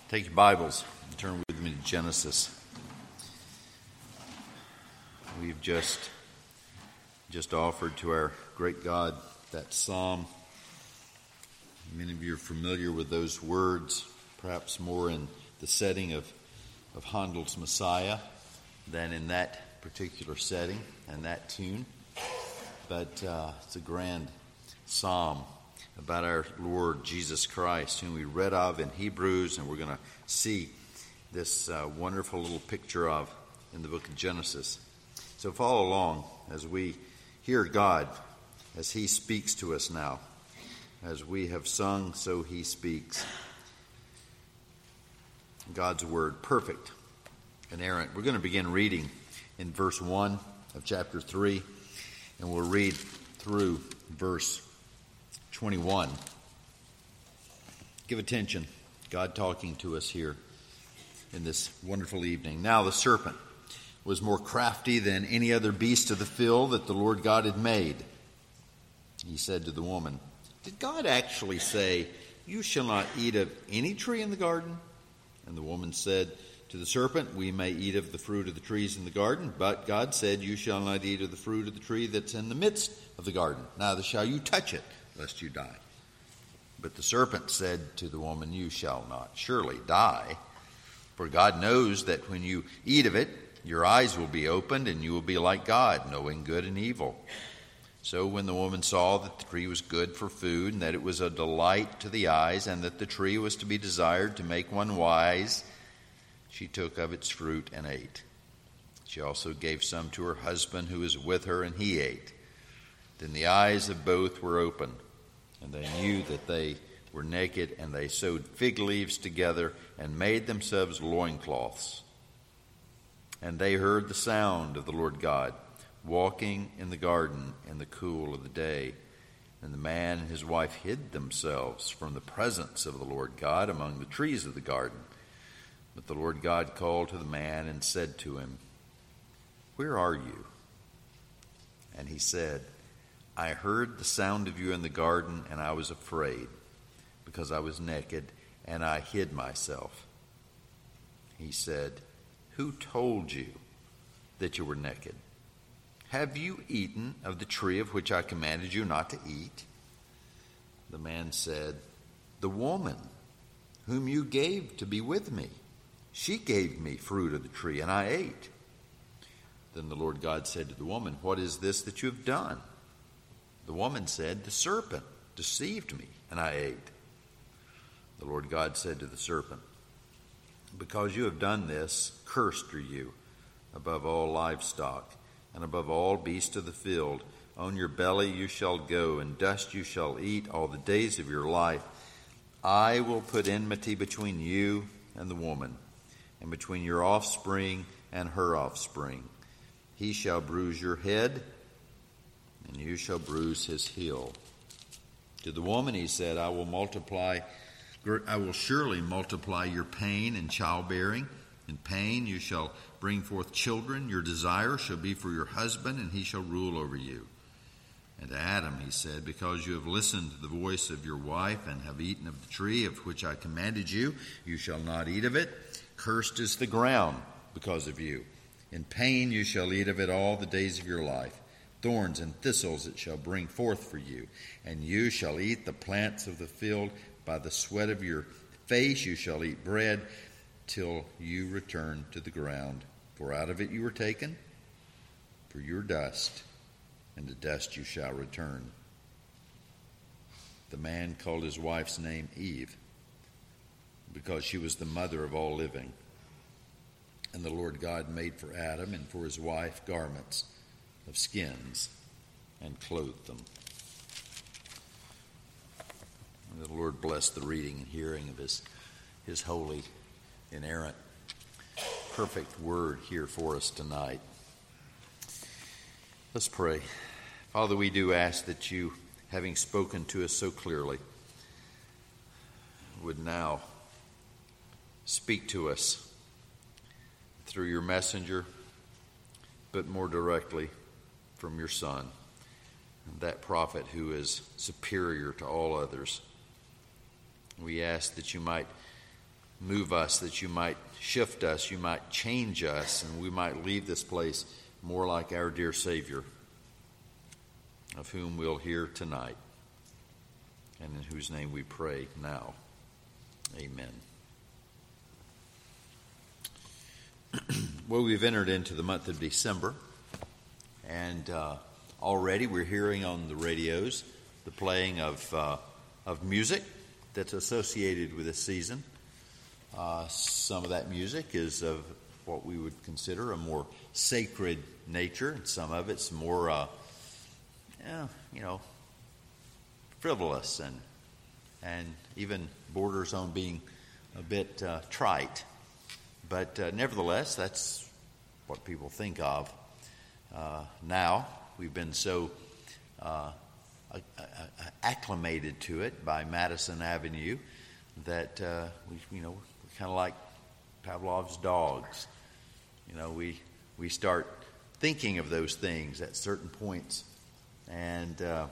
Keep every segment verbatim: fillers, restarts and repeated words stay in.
Take your Bibles and turn with me to Genesis. We've just just offered to our great God that psalm. Many of you are familiar with those words, perhaps more in the setting of, of Handel's Messiah than in that particular setting and that tune. But uh, it's a grand psalm about our Lord Jesus Christ, whom we read of in Hebrews, and we're going to see this uh, wonderful little picture of in the book of Genesis. So follow along as we hear God as he speaks to us now. As we have sung, so he speaks. God's word, perfect, inerrant. We're going to begin reading in verse one of chapter three, and we'll read through verse twenty-one. Give attention. God talking to us here in this wonderful evening. Now the serpent was more crafty than any other beast of the field that the Lord God had made. He said to the woman, "Did God actually say, 'You shall not eat of any tree in the garden?' And the woman said to the serpent, 'We may eat of the fruit of the trees in the garden, but God said, You shall not eat of the fruit of the tree that's in the midst of the garden. Neither shall you touch it, lest you die.' But the serpent said to the woman, 'You shall not surely die. For God knows that when you eat of it, your eyes will be opened, and you will be like God, knowing good and evil.' So when the woman saw that the tree was good for food, and that it was a delight to the eyes, and that the tree was to be desired to make one wise, she took of its fruit and ate. She also gave some to her husband who was with her, and he ate. Then the eyes of both were opened, and they knew that they were naked, and they sewed fig leaves together and made themselves loincloths. And they heard the sound of the Lord God walking in the garden in the cool of the day. And the man and his wife hid themselves from the presence of the Lord God among the trees of the garden. But the Lord God called to the man and said to him, 'Where are you?' And he said, 'I heard the sound of you in the garden, and I was afraid, because I was naked, and I hid myself.' He said, 'Who told you that you were naked? Have you eaten of the tree of which I commanded you not to eat?' The man said, 'The woman whom you gave to be with me, she gave me fruit of the tree, and I ate.' Then the Lord God said to the woman, 'What is this that you have done?' The woman said, 'The serpent deceived me, and I ate.' The Lord God said to the serpent, 'Because you have done this, cursed are you above all livestock, and above all beasts of the field. On your belly you shall go, and dust you shall eat all the days of your life. I will put enmity between you and the woman, and between your offspring and her offspring. He shall bruise your head, and you shall bruise his heel.' To the woman he said, I will multiply, I will surely multiply your pain and childbearing. In pain you shall bring forth children. Your desire shall be for your husband, and he shall rule over you.' And to Adam he said, 'Because you have listened to the voice of your wife, and have eaten of the tree of which I commanded you, you shall not eat of it. Cursed is the ground because of you. In pain you shall eat of it all the days of your life. Thorns and thistles it shall bring forth for you, and you shall eat the plants of the field. By the sweat of your face you shall eat bread, till you return to the ground. For out of it you were taken, for your dust, and to dust you shall return.' The man called his wife's name Eve, because she was the mother of all living. And the Lord God made for Adam and for his wife garments of skins, and clothed them." And the Lord bless the reading and hearing of his, his holy, inerrant, perfect word here for us tonight. Let's pray. Father, we do ask that you, having spoken to us so clearly, would now speak to us through your messenger, but more directly from your Son, that prophet who is superior to all others. We ask that you might move us, that you might shift us, you might change us, and we might leave this place more like our dear Savior, of whom we'll hear tonight, and in whose name we pray now. Amen. Well, we've entered into the month of December, and uh, already we're hearing on the radios the playing of uh, of music that's associated with this season. Uh, some of that music is of what we would consider a more sacred nature, and some of it's more, uh, yeah, you know, frivolous and and even borders on being a bit uh, trite. But uh, nevertheless, that's what people think of uh, now. We've been so uh, acclimated to it by Madison Avenue that uh, we, you know, we're kind of like Pavlov's dogs. You know, we we start thinking of those things at certain points, and uh,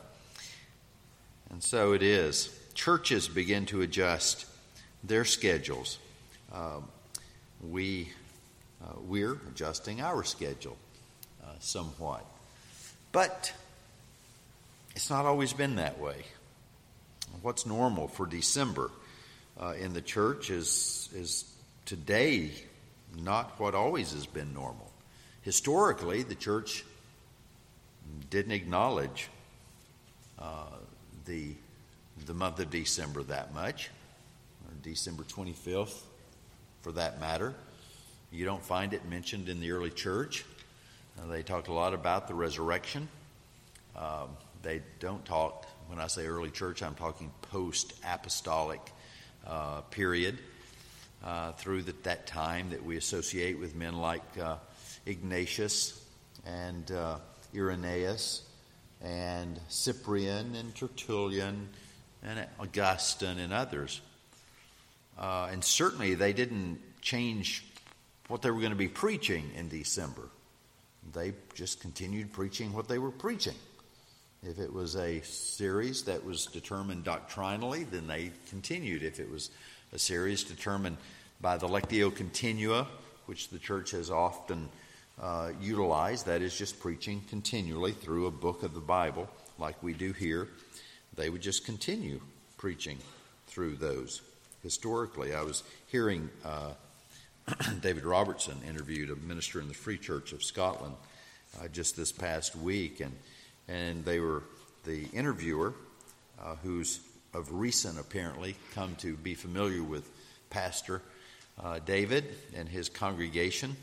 and so it is. Churches begin to adjust their schedules. Um, we uh, we're adjusting our schedule uh, somewhat, but it's not always been that way. What's normal for December uh, in the church is is today not what always has been normal. Historically, the church didn't acknowledge uh, the the month of December that much, or December twenty-fifth, for that matter. You don't find it mentioned in the early church. Uh, they talked a lot about the resurrection. Um, they don't talk, when I say early church, I'm talking post-apostolic uh, period, uh, through the, that time that we associate with men like uh, Ignatius and uh, Irenaeus and Cyprian and Tertullian and Augustine and others. Uh, and certainly they didn't change what they were going to be preaching in December. They just continued preaching what they were preaching. If it was a series that was determined doctrinally, then they continued. If it was a series determined by the Lectio Continua, which the church has often uh, utilized, that is just preaching continually through a book of the Bible, like we do here, they would just continue preaching through those. Historically, I was hearing uh, David Robertson interviewed a minister in the Free Church of Scotland uh, just this past week, and and they were the interviewer, uh, who's of recent apparently come to be familiar with Pastor uh, David and his congregation,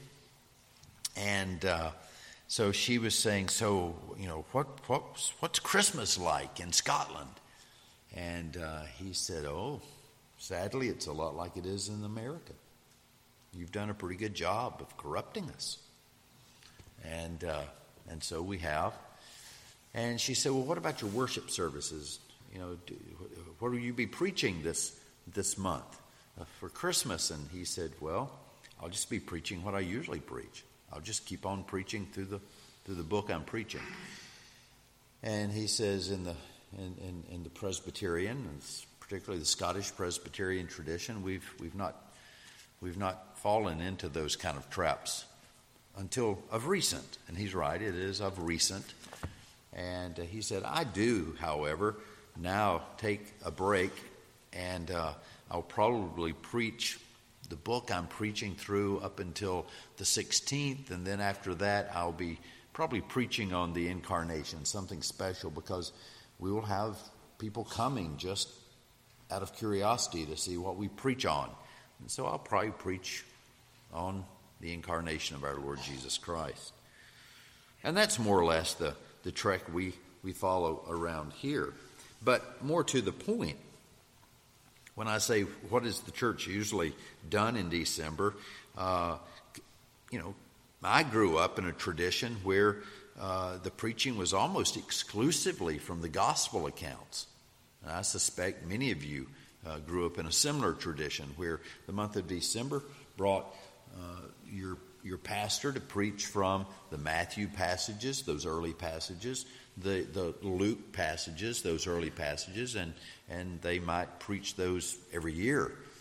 and uh, so she was saying, so you know what what's what's Christmas like in Scotland? And uh, he said, oh, sadly, it's a lot like it is in America. You've done a pretty good job of corrupting us. And uh, and so we have. And she said, well, what about your worship services? You know, do, what will you be preaching this this month uh, for Christmas? And he said, well, I'll just be preaching what I usually preach. I'll just keep on preaching through the through the book I'm preaching. And he says in the in, in, in the Presbyterian, and particularly the Scottish Presbyterian tradition, we've we've not we've not fallen into those kind of traps until of recent. And he's right, it is of recent. And uh, he said, I do, however, now take a break, and uh, I'll probably preach the book I'm preaching through up until the sixteenth, and then after that I'll be probably preaching on the incarnation, something special, because we will have people coming just out of curiosity to see what we preach on. And so I'll probably preach on the incarnation of our Lord Jesus Christ. And that's more or less the, the trek we, we follow around here. But more to the point, when I say what is the church usually done in December, uh, you know, I grew up in a tradition where uh, the preaching was almost exclusively from the gospel accounts. And I suspect many of you uh, grew up in a similar tradition where the month of December brought uh, your your pastor to preach from the Matthew passages, those early passages, the, the Luke passages, those early passages, and, and they might preach those every year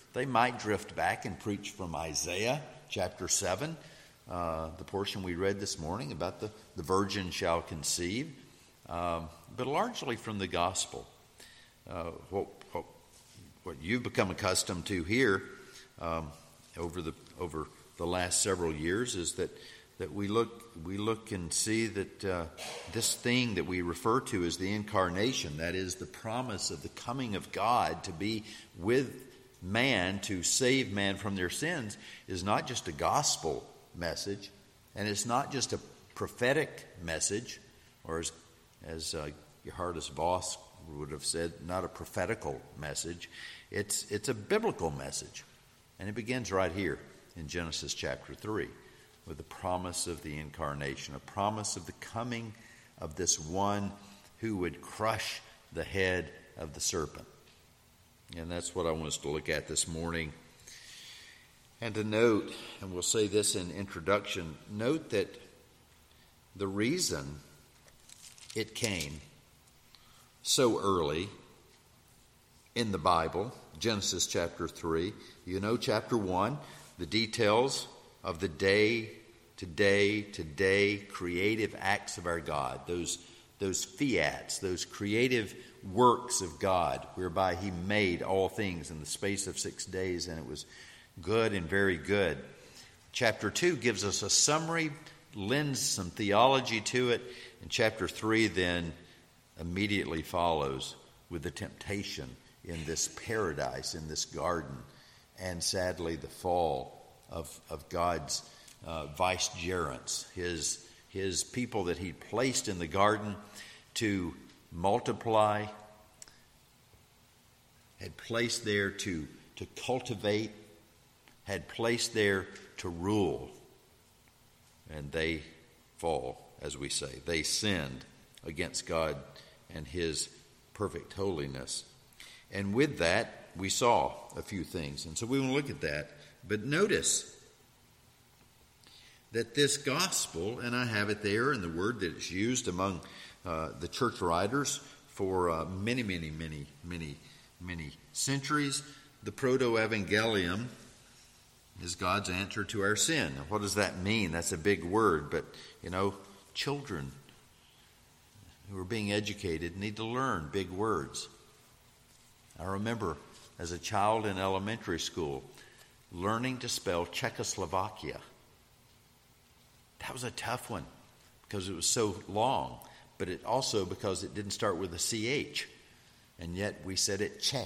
They might drift back and preach from Isaiah chapter seven, uh, the portion we read this morning about the, the virgin shall conceive, um, but largely from the gospel. Uh, what, what, what you've become accustomed to here um, over the over the last several years is that that we look we look and see that uh, this thing that we refer to as the incarnation, that is the promise of the coming of God to be with man to save man from their sins, is not just a gospel message, and it's not just a prophetic message, or as as uh, Geerhardus Vos would have said, not a prophetical message. It's it's a biblical message, and it begins right here in Genesis chapter three. With the promise of the incarnation, a promise of the coming of this one who would crush the head of the serpent. And that's what I want us to look at this morning. And to note, and we'll say this in introduction, note that the reason it came so early in the Bible, Genesis chapter three, you know chapter one, the details of the day to day to day creative acts of our God, those those fiats, those creative works of God, whereby he made all things in the space of six days, and it was good and very good. Chapter two gives us a summary, lends some theology to it, and chapter three then immediately follows with the temptation in this paradise, in this garden, and sadly the fall of, of God's uh, vicegerents, his, his people that he placed in the garden to multiply, had placed there to, to cultivate, had placed there to rule. And they fall, as we say. They sinned against God and his perfect holiness. And with that, we saw a few things. And so we want to look at that. But notice that this gospel, and I have it there in the word that is used among uh, the church writers for uh, many, many, many, many, many centuries, the proto-evangelium is God's answer to our sin. Now, what does that mean? That's a big word, but, you know, children who are being educated need to learn big words. I remember as a child in elementary school learning to spell Czechoslovakia. That was a tough one because it was so long, but it also because it didn't start with a C H, and yet we said it Czech.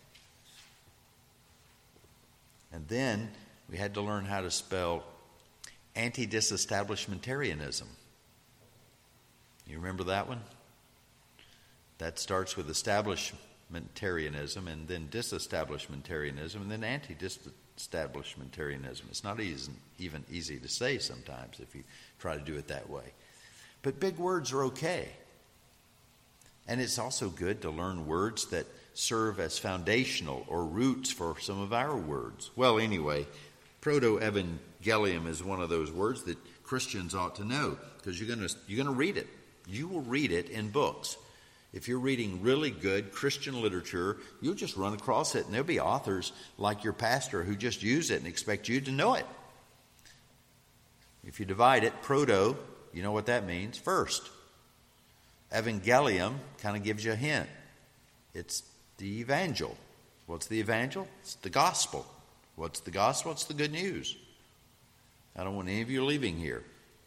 And then we had to learn how to spell anti-disestablishmentarianism. You remember that one? That starts with establishmentarianism and then disestablishmentarianism and then anti-disestablishmentarianism. It's not easy, even easy to say sometimes if you try to do it that way. But big words are okay. And it's also good to learn words that serve as foundational or roots for some of our words. Well, anyway, proto-evangelium is one of those words that Christians ought to know because you're going to you're going to read it. You will read it in books. If you're reading really good Christian literature, you'll just run across it, and there'll be authors like your pastor who just use it and expect you to know it. If you divide it, proto, you know what that means, first. Evangelium kind of gives you a hint. It's the evangel. What's the evangel? It's the gospel. What's the gospel? It's the good news. I don't want any of you leaving here.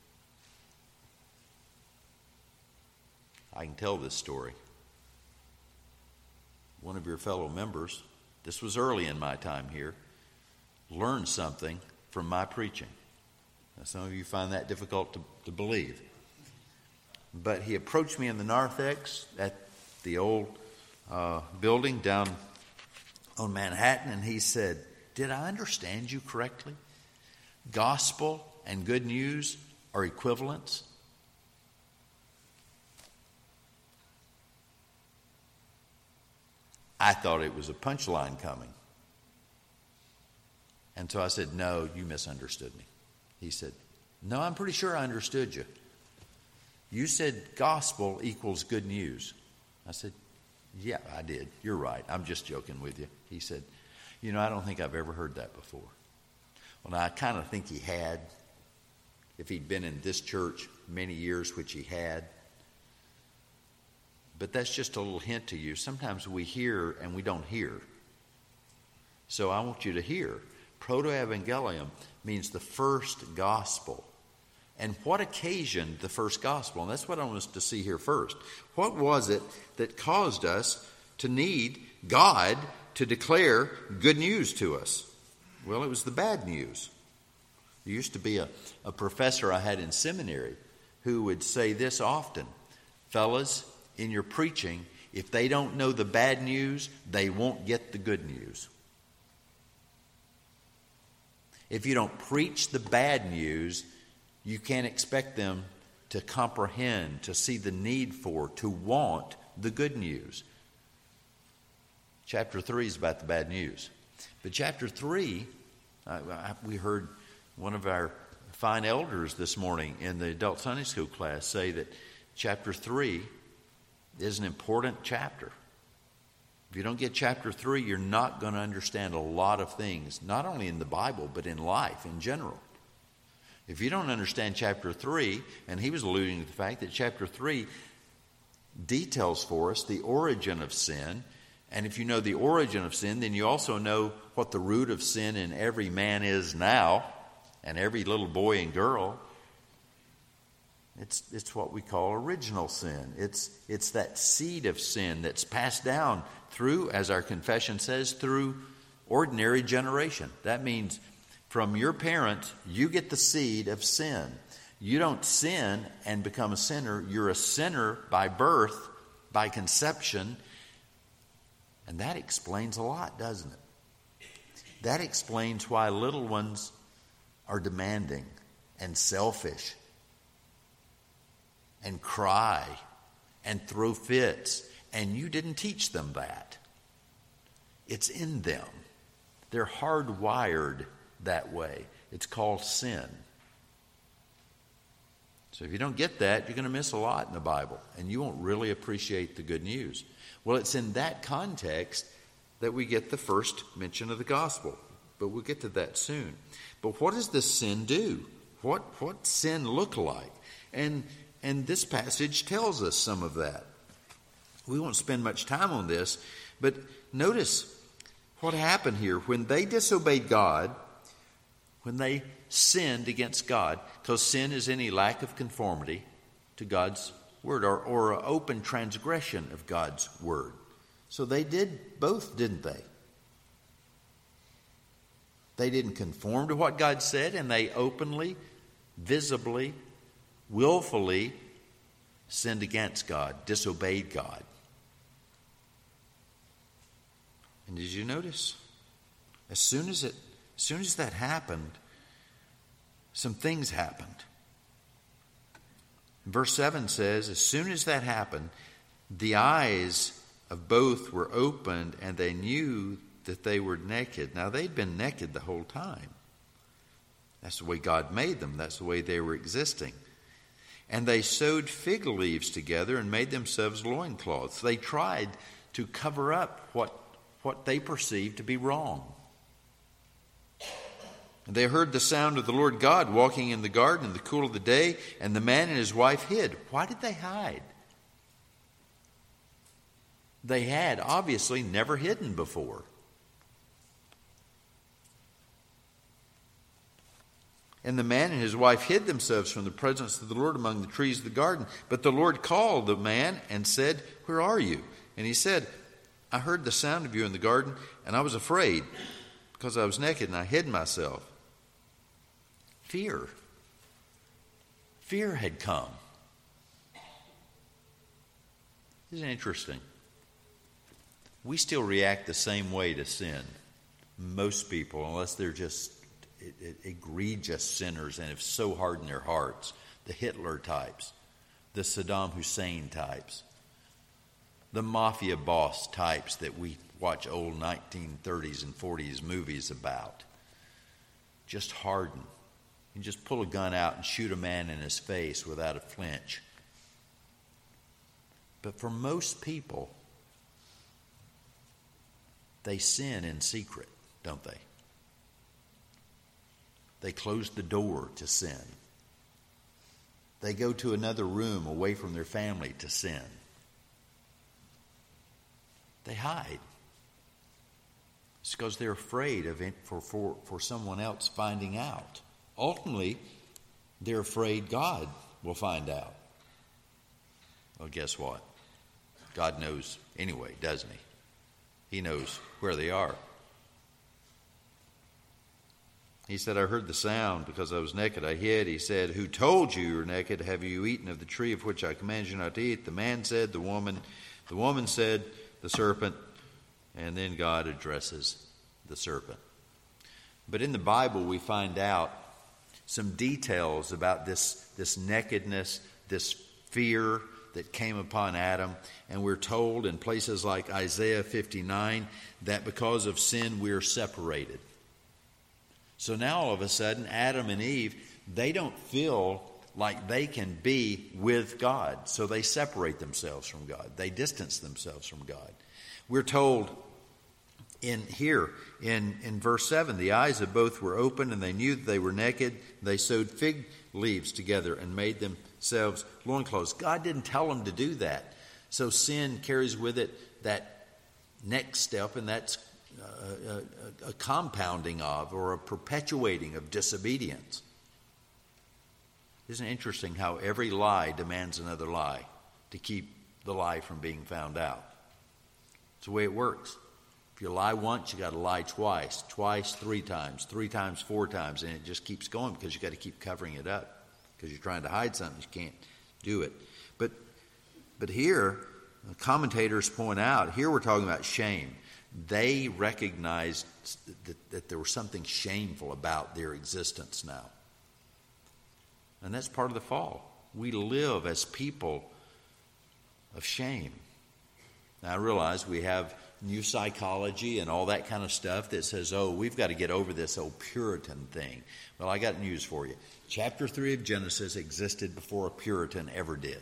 I can tell this story. One of your fellow members, this was early in my time here, learned something from my preaching. Now, some of you find that difficult to, to believe. But he approached me in the narthex at the old uh, building down on Manhattan, and he said, "Did I understand you correctly? Gospel and good news are equivalents?" I thought it was a punchline coming. And so I said, "No, you misunderstood me." He said, "No, I'm pretty sure I understood you. You said gospel equals good news." I said, "Yeah, I did. You're right. I'm just joking with you." He said, You know, I don't think I've ever heard that before. Well, now, I kind of think he had, if he'd been in this church many years, which he had. But that's just a little hint to you. Sometimes we hear and we don't hear. So I want you to hear. Proto-evangelium means the first gospel. And what occasioned the first gospel? And that's what I want us to see here first. What was it that caused us to need God to declare good news to us? Well, it was the bad news. There used to be a, a professor I had in seminary who would say this often: fellas, in your preaching, if they don't know the bad news, they won't get the good news. If you don't preach the bad news, you can't expect them to comprehend, to see the need for, to want the good news. Chapter three is about the bad news. But chapter three, I, I, we heard one of our fine elders this morning in the adult Sunday school class say that chapter three is an important chapter. If you don't get chapter three, you're not going to understand a lot of things, not only in the Bible, but in life in general. If you don't understand chapter three, and he was alluding to the fact that chapter three details for us the origin of sin, and if you know the origin of sin, then you also know what the root of sin in every man is now, and every little boy and girl. It's it's what we call original sin. It's it's that seed of sin that's passed down through, as our confession says, through ordinary generation. That means from your parents, you get the seed of sin. You don't sin and become a sinner. You're a sinner by birth, by conception. And that explains a lot, doesn't it? That explains why little ones are demanding and selfish and cry and throw fits, and you didn't teach them that. It's in them. They're hardwired that way. It's called sin. So if you don't get that, you're going to miss a lot in the Bible, and you won't really appreciate the good news. Well, it's in that context that we get the first mention of the gospel, but we'll get to that soon. But what does this sin do? What what sin look like? And And this passage tells us some of that. We won't spend much time on this, but notice what happened here. When they disobeyed God, when they sinned against God, because sin is any lack of conformity to God's word, or, or an open transgression of God's word. So they did both, didn't they? They didn't conform to what God said, and they openly, visibly, willfully sinned against God, disobeyed God. And did you notice? As soon as it, as soon as that happened, some things happened. Verse seven says, as soon as that happened, the eyes of both were opened, and they knew that they were naked. Now, they'd been naked the whole time. That's the way God made them. That's the way they were existing. And they sewed fig leaves together and made themselves loincloths. They tried to cover up what, what they perceived to be wrong. And they heard the sound of the Lord God walking in the garden in the cool of the day, and the man and his wife hid. Why did they hide? They had obviously never hidden before. And the man and his wife hid themselves from the presence of the Lord among the trees of the garden. But the Lord called the man and said, where are you? And he said, I heard the sound of you in the garden, and I was afraid because I was naked and I hid myself. Fear. Fear had come. Isn't it interesting? We still react the same way to sin. Most people, unless they're just egregious sinners and have so hardened their hearts. The Hitler types, the Saddam Hussein types, the mafia boss types that we watch old nineteen thirties and forties movies about. Just harden. You just pull a gun out and shoot a man in his face without a flinch. But for most people, they sin in secret. don't they? They close the door to sin. They go to another room away from their family to sin. They hide. It's because they're afraid of it for, for, for someone else finding out. Ultimately, they're afraid God will find out. Well, guess what? God knows anyway, doesn't he? He knows where they are. He said, I heard the sound because I was naked. I hid. He said, who told you you were naked? Have you eaten of the tree of which I command you not to eat? The man said, the woman. The woman said, the serpent. And then God addresses the serpent. But in the Bible, we find out some details about this, this nakedness, this fear that came upon Adam. And we're told in places like Isaiah fifty-nine that because of sin, we're separated. So now all of a sudden, Adam and Eve, they don't feel like they can be with God. So they separate themselves from God. They distance themselves from God. We're told in here, in, in verse seven, the eyes of both were open and they knew that they were naked. They sewed fig leaves together and made themselves loincloths. God didn't tell them to do that. So sin carries with it that next step, and that's A, a, a compounding of or a perpetuating of disobedience. Isn't it interesting how every lie demands another lie to keep the lie from being found out? It's the way it works. If you lie once, you got to lie twice, twice, three times, three times, four times, and it just keeps going because you got to keep covering it up because you're trying to hide something. You can't do it. But but here, commentators point out, here we're talking about shame. They recognized that, that there was something shameful about their existence now. And that's part of the fall. We live as people of shame. Now, I realize we have new psychology and all that kind of stuff that says, oh, we've got to get over this old Puritan thing. Well, I got news for you. Chapter three of Genesis existed before a Puritan ever did.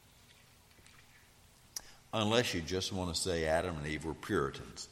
Unless you just want to say Adam and Eve were Puritans.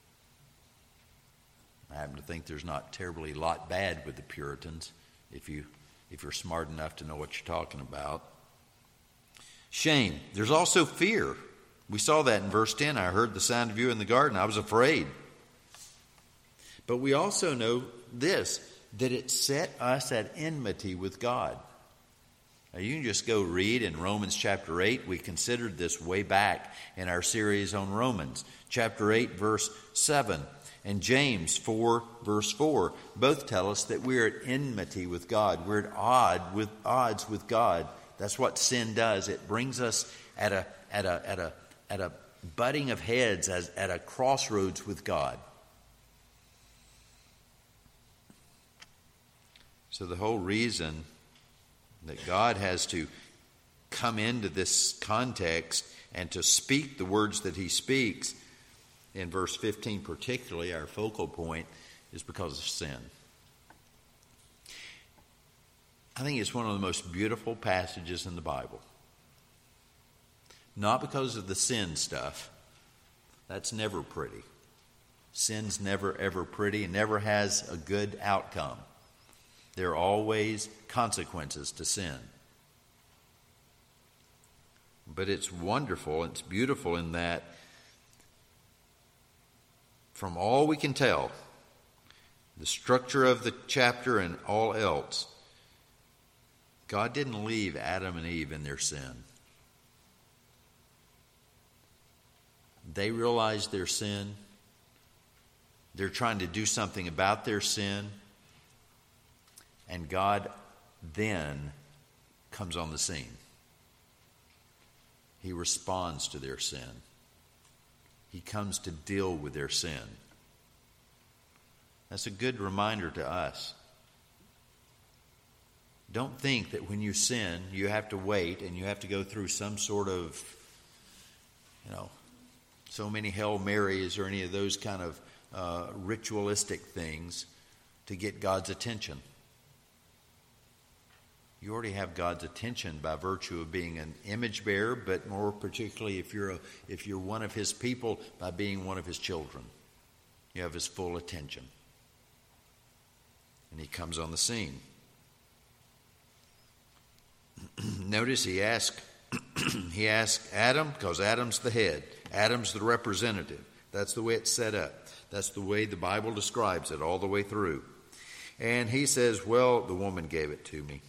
I happen to think there's not terribly a lot bad with the Puritans if, you, if you're smart enough to know what you're talking about. Shame. There's also fear. We saw that in verse ten. I heard the sound of you in the garden. I was afraid. But we also know this, that it set us at enmity with God. Now, you can just go read in Romans chapter eight. We considered this way back in our series on Romans. Chapter eight, verse seven. And James four, verse four. Both tell us that we're at enmity with God. We're at odd with, odds with God. That's what sin does. It brings us at a, at a, at a, at a butting of heads, as, at a crossroads with God. So the whole reason that God has to come into this context and to speak the words that he speaks, in verse fifteen particularly, our focal point, is because of sin. I think it's one of the most beautiful passages in the Bible. Not because of the sin stuff. That's never pretty. Sin's never, ever pretty and never has a good outcome. There are always consequences to sin. But it's wonderful, it's beautiful in that, from all we can tell, the structure of the chapter and all else, God didn't leave Adam and Eve in their sin. They realized their sin. They're trying to do something about their sin. And God then comes on the scene. He responds to their sin. He comes to deal with their sin. That's a good reminder to us. Don't think that when you sin, you have to wait and you have to go through some sort of, you know, so many Hail Marys or any of those kind of uh, ritualistic things to get God's attention. You already have God's attention by virtue of being an image bearer, but more particularly if you're a, if you're one of his people, by being one of his children. You have his full attention. And he comes on the scene. Notice he asked, he asked Adam, because Adam's the head. Adam's the representative. That's the way it's set up. That's the way the Bible describes it all the way through. And he says, well, the woman gave it to me.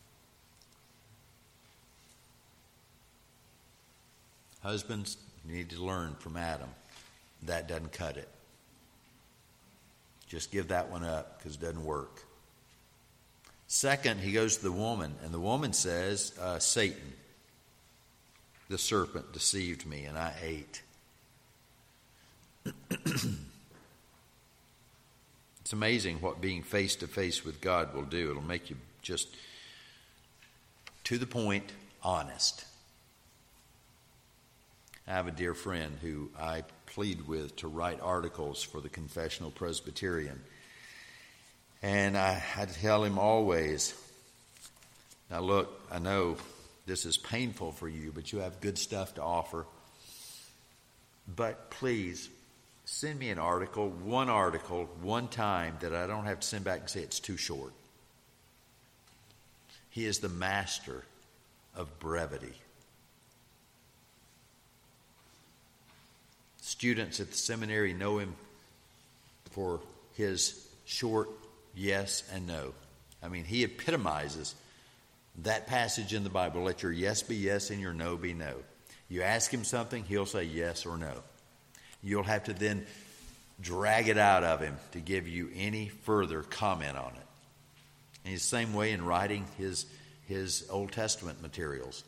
Husbands need to learn from Adam. That doesn't cut it. Just give that one up because it doesn't work. Second, he goes to the woman, and the woman says, uh, Satan, the serpent, deceived me, and I ate. It's amazing what being face to face with God will do. It'll make you just, to the point, honest. I have a dear friend who I plead with to write articles for the Confessional Presbyterian. And I, I tell him always, now look, I know this is painful for you, but you have good stuff to offer. But please, send me an article, one article, one time that I don't have to send back and say it's too short. He is the master of brevity. Students at the seminary know him for his short yes and no. I mean, he epitomizes that passage in the Bible. Let your yes be yes and your no be no. You ask him something, he'll say yes or no. You'll have to then drag it out of him to give you any further comment on it. And he's the same way in writing his, his Old Testament materials.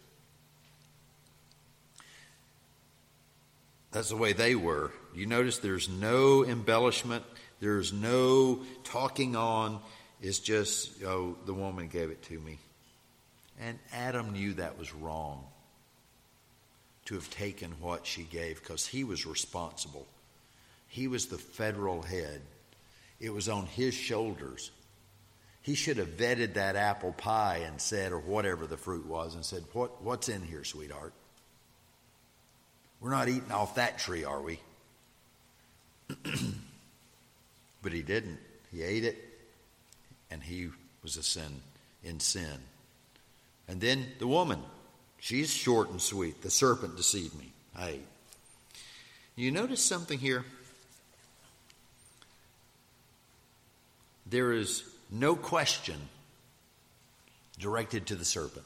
That's the way they were. You notice there's no embellishment. There's no talking on. It's just, oh, the woman gave it to me. And Adam knew that was wrong, to have taken what she gave, because he was responsible. He was the federal head. It was on his shoulders. He should have vetted that apple pie and said, or whatever the fruit was, and said, "What what's in here, sweetheart? We're not eating off that tree, are we?" But he didn't. He ate it, and he was a sin in sin. And then the woman, she's short and sweet. The serpent deceived me. I ate. You notice something here? There is no question directed to the serpent.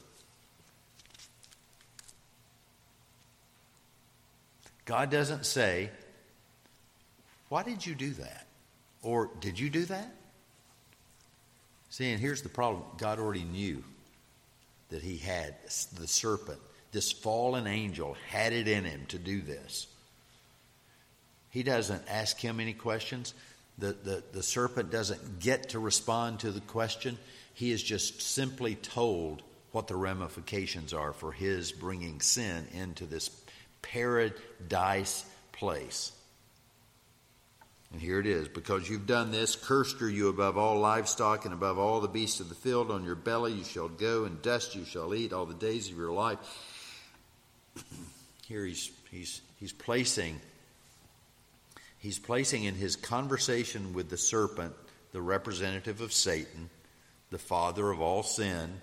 God doesn't say, "Why did you do that?" Or, "Did you do that?" See, and here's the problem. God already knew that he had, the serpent, this fallen angel, had it in him to do this. He doesn't ask him any questions. The, the, the serpent doesn't get to respond to the question. He is just simply told what the ramifications are for his bringing sin into this paradise place. And here it is. "Because you've done this, cursed are you above all livestock and above all the beasts of the field. On your belly you shall go, and dust you shall eat all the days of your life." Here he's he's he's placing he's placing in his conversation with the serpent, the representative of Satan, the father of all sin.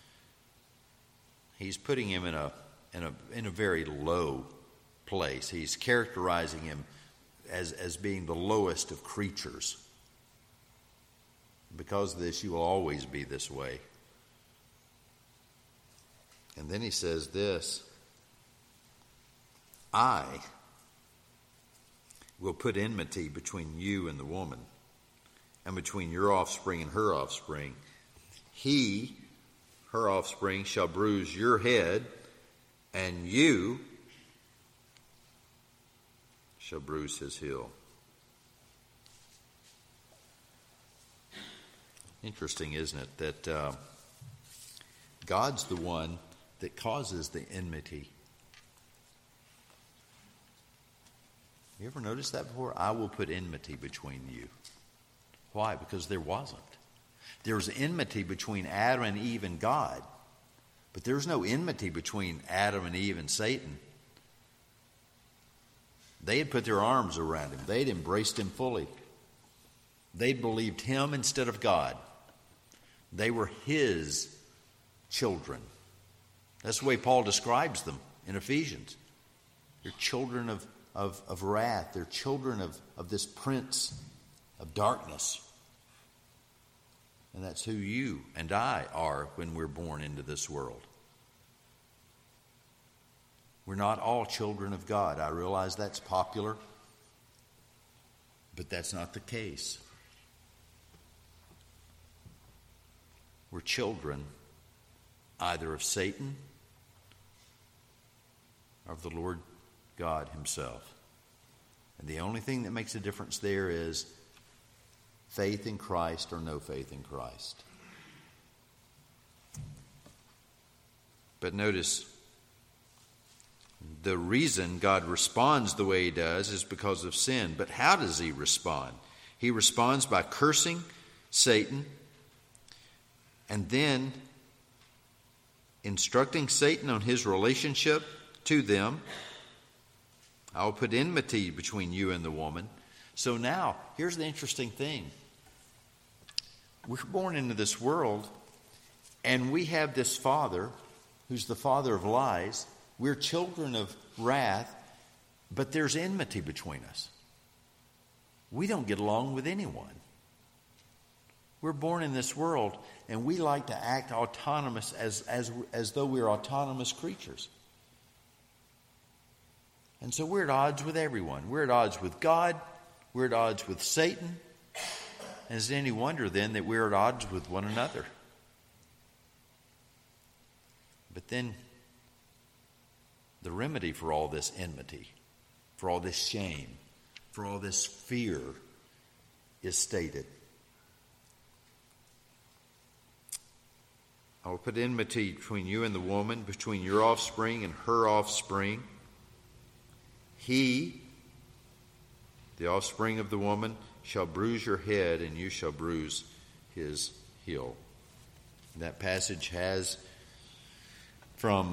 He's putting him in a in a in a very low place. He's characterizing him as as being the lowest of creatures. Because of this, you will always be this way. And then he says this, "I will put enmity between you and the woman, and between your offspring and her offspring. He, her offspring, shall bruise your head, and you shall bruise his heel." Interesting, isn't it, that uh, God's the one that causes the enmity. You ever noticed that before? "I will put enmity between you." Why? Because there wasn't. There was enmity between Adam and Eve and God, but there's no enmity between Adam and Eve and Satan. They had put their arms around him. They'd embraced him fully. They'd believed him instead of God. They were his children. That's the way Paul describes them in Ephesians. They're children of, of, of wrath. They're children of, of this prince of darkness. And that's who you and I are when we're born into this world. We're not all children of God. I realize that's popular, but that's not the case. We're children either of Satan or of the Lord God himself. And the only thing that makes a difference there is faith in Christ or no faith in Christ. But notice, the reason God responds the way he does is because of sin. But how does he respond? He responds by cursing Satan and then instructing Satan on his relationship to them. I will put enmity between you and the woman. So now, here's the interesting thing. We're born into this world, and we have this father who's the father of lies. We're children of wrath, but there's enmity between us. We don't get along with anyone. We're born in this world, and we like to act autonomous as, as, as though we're autonomous creatures. And so we're at odds with everyone. We're at odds with God. We're at odds with Satan. And is it any wonder then that we're at odds with one another? But then the remedy for all this enmity, for all this shame, for all this fear is stated. I will put enmity between you and the woman, between your offspring and her offspring. He, the offspring of the woman, shall bruise your head, and you shall bruise his heel. That passage has, from,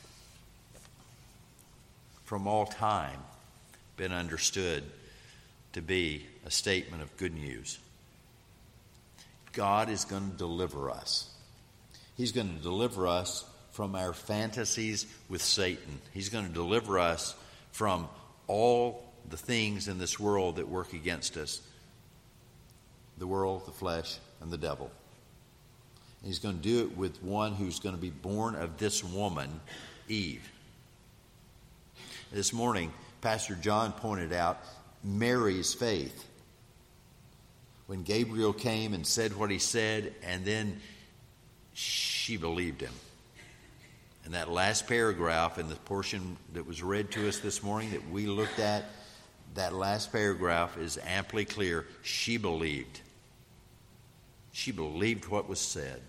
from all time, been understood to be a statement of good news. God is going to deliver us. He's going to deliver us from our fantasies with Satan. He's going to deliver us from all the things in this world that work against us. The world, the flesh, and the devil. And he's going to do it with one who's going to be born of this woman, Eve. This morning, Pastor John pointed out Mary's faith. When Gabriel came and said what he said, and then she believed him. And that last paragraph in the portion that was read to us this morning that we looked at, that last paragraph is amply clear. She believed. She believed what was said.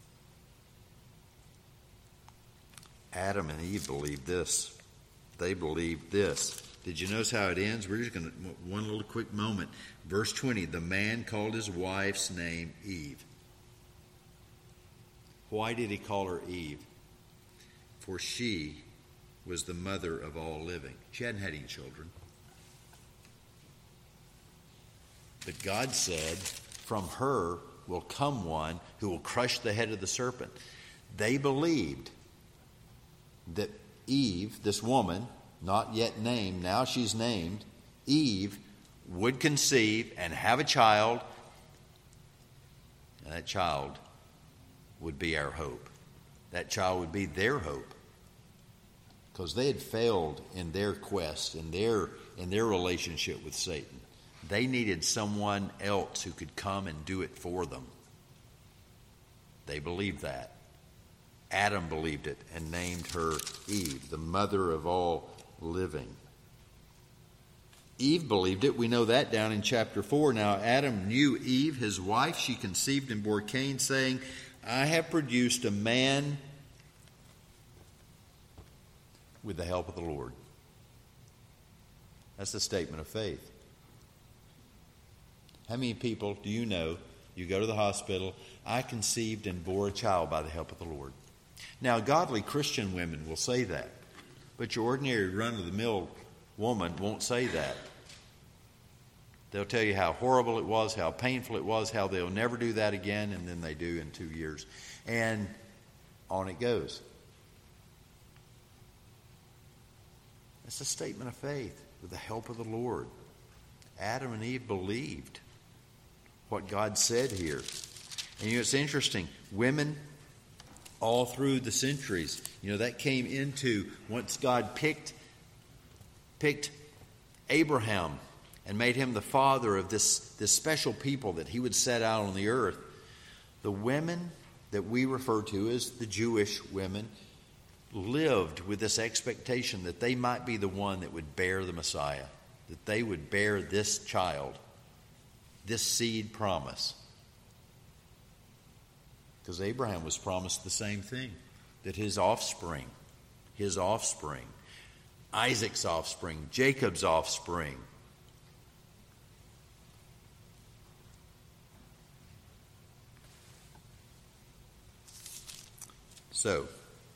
Adam and Eve believed this. They believed this. Did you notice how it ends? We're just going to, one little quick moment. Verse twenty, the man called his wife's name Eve. Why did he call her Eve? For she was the mother of all living. She hadn't had any children. But God said, from her will come one who will crush the head of the serpent. They believed that Eve, this woman, not yet named, now she's named, Eve, would conceive and have a child, and that child would be our hope. That child would be their hope. Because they had failed in their quest, in their, in their relationship with Satan. They needed someone else who could come and do it for them. They believed that. Adam believed it and named her Eve, the mother of all living. Eve believed it. We know that down in chapter four. Now Adam knew Eve, his wife. She conceived and bore Cain, saying, I have produced a man with the help of the Lord. That's the statement of faith. How many people do you know, you go to the hospital, I conceived and bore a child by the help of the Lord? Now, godly Christian women will say that. But your ordinary run-of-the-mill woman won't say that. They'll tell you how horrible it was, how painful it was, how they'll never do that again, and then they do in two years. And on it goes. It's a statement of faith with the help of the Lord. Adam and Eve believed what God said here. And you know, it's interesting. Women, all through the centuries, you know, that came into once God picked, picked Abraham and made him the father of this, this special people that he would set out on the earth. The women that we refer to as the Jewish women lived with this expectation that they might be the one that would bear the Messiah, that they would bear this child, this seed promise. Because Abraham was promised the same thing, that his offspring, his offspring, Isaac's offspring, Jacob's offspring, so,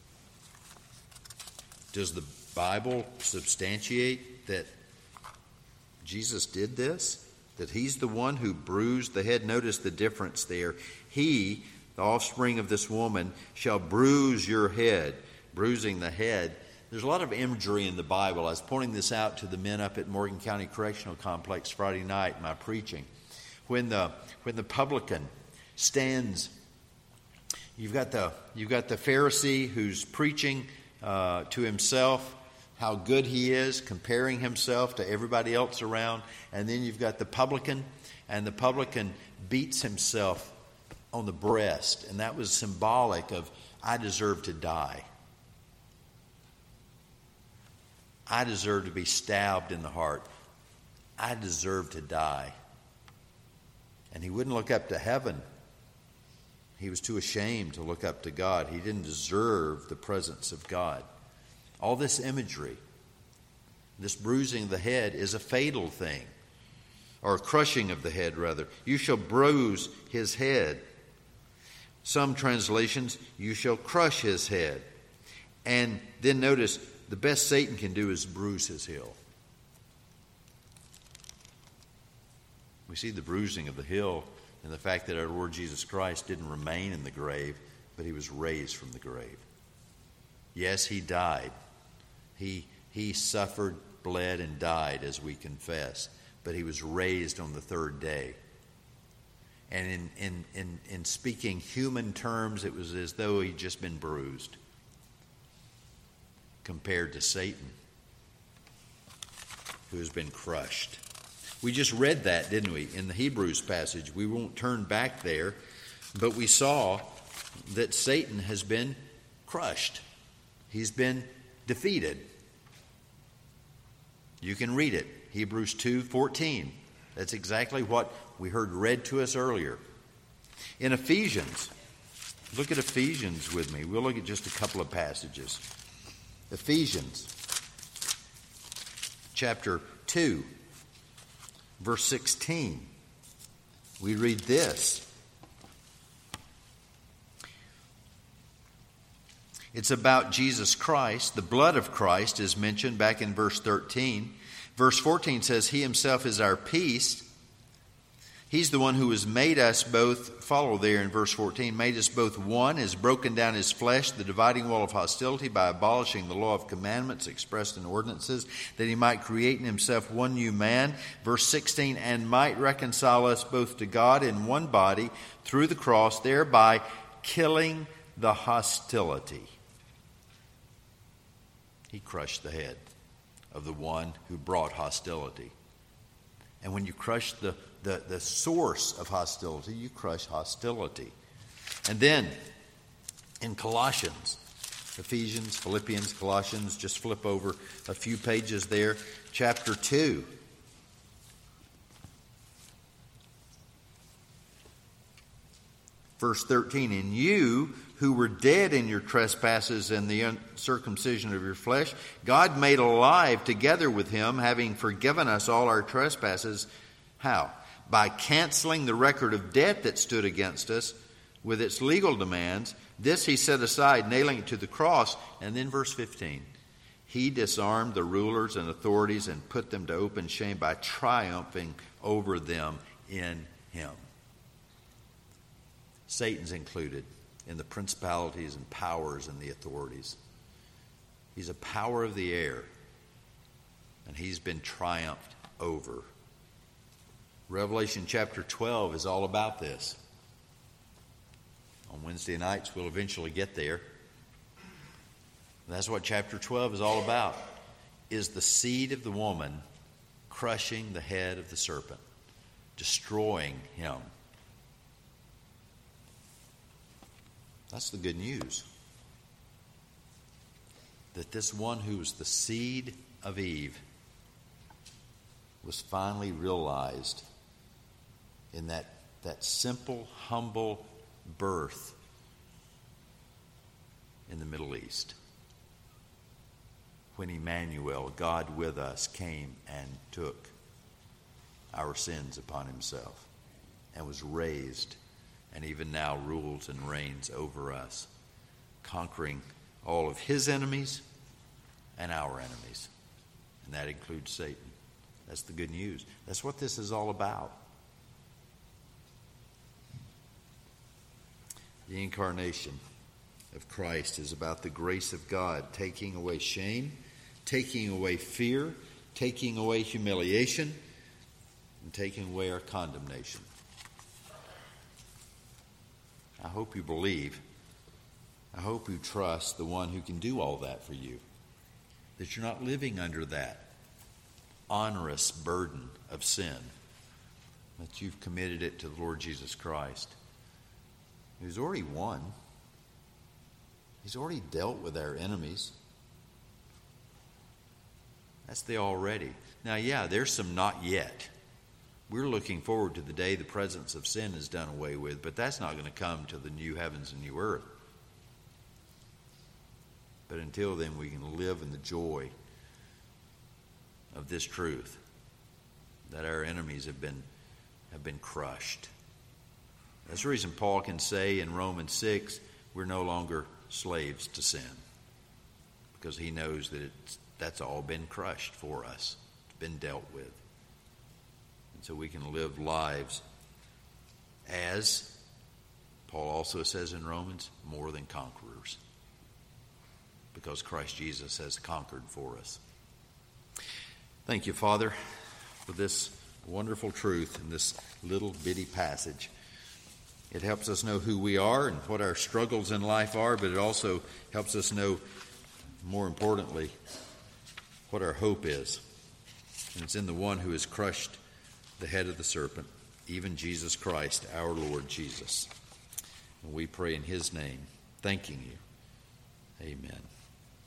does the Bible substantiate that Jesus did this? That he's the one who bruised the head? Notice the difference there. He, the offspring of this woman, shall bruise your head. Bruising the head. There's a lot of imagery in the Bible. I was pointing this out to the men up at Morgan County Correctional Complex Friday night in my preaching. When the, when the publican stands, you've got the, you've got the Pharisee who's preaching Uh, to himself, how good he is, comparing himself to everybody else around. And then you've got the publican, and the publican beats himself on the breast. And that was symbolic of, I deserve to die. I deserve to be stabbed in the heart. I deserve to die. And he wouldn't look up to heaven. He was too ashamed to look up to God. He didn't deserve the presence of God. All this imagery, this bruising of the head is a fatal thing, or a crushing of the head, rather. You shall bruise his head. Some translations, you shall crush his head. And then notice, the best Satan can do is bruise his heel. We see the bruising of the heel and the fact that our Lord Jesus Christ didn't remain in the grave, but he was raised from the grave. Yes, he died. He, he suffered, bled, and died, as we confess. But he was raised on the third day. And in, in, in, in speaking human terms, it was as though he'd just been bruised compared to Satan, who has been crushed. We just read that, didn't we, in the Hebrews passage. We won't turn back there, but we saw that Satan has been crushed. He's been defeated. You can read it, Hebrews two fourteen. That's exactly what we heard read to us earlier. In Ephesians, look at Ephesians with me. We'll look at just a couple of passages. Ephesians chapter two. Verse sixteen, we read this. It's about Jesus Christ. The blood of Christ is mentioned back in verse thirteen. Verse fourteen says, he himself is our peace. He's the one who has made us both, follow there in verse fourteen, made us both one, has broken down his flesh, the dividing wall of hostility, by abolishing the law of commandments expressed in ordinances, that he might create in himself one new man. Verse sixteen, and might reconcile us both to God in one body through the cross, thereby killing the hostility. He crushed the head of the one who brought hostility. And when you crush the The, the source of hostility, you crush hostility. And then in Colossians, Ephesians, Philippians, Colossians, just flip over a few pages there, chapter two. Verse thirteen, and you who were dead in your trespasses and the uncircumcision of your flesh, God made alive together with him, having forgiven us all our trespasses. How? By canceling the record of debt that stood against us with its legal demands. This he set aside, nailing it to the cross. And then verse fifteen. He disarmed the rulers and authorities and put them to open shame by triumphing over them in him. Satan's included in the principalities and powers and the authorities. He's a power of the air, and he's been triumphed over. Revelation chapter twelve is all about this. On Wednesday nights, we'll eventually get there. That's what chapter twelve is all about, is the seed of the woman crushing the head of the serpent, destroying him. That's the good news. That this one who was the seed of Eve was finally realized in that, that simple, humble birth in the Middle East. When Emmanuel, God with us, came and took our sins upon himself and was raised, and even now rules and reigns over us, conquering all of his enemies and our enemies. And that includes Satan. That's the good news. That's what this is all about. The incarnation of Christ is about the grace of God taking away shame, taking away fear, taking away humiliation, and taking away our condemnation. I hope you believe. I hope you trust the one who can do all that for you. That you're not living under that onerous burden of sin. That you've committed it to the Lord Jesus Christ. He's already won. He's already dealt with our enemies. That's the already. Now, yeah, there's some not yet. We're looking forward to the day the presence of sin is done away with, but that's not going to come to the new heavens and new earth. But until then, we can live in the joy of this truth, that our enemies have been, have been crushed. That's the reason Paul can say in Romans six, we're no longer slaves to sin, because he knows that it's, that's all been crushed for us. It's been dealt with. And so we can live lives as, Paul also says in Romans, more than conquerors, because Christ Jesus has conquered for us. Thank you, Father, for this wonderful truth in this little bitty passage. It helps us know who we are and what our struggles in life are, but it also helps us know, more importantly, what our hope is. And it's in the one who has crushed the head of the serpent, even Jesus Christ, our Lord Jesus. And we pray in his name, thanking you. Amen.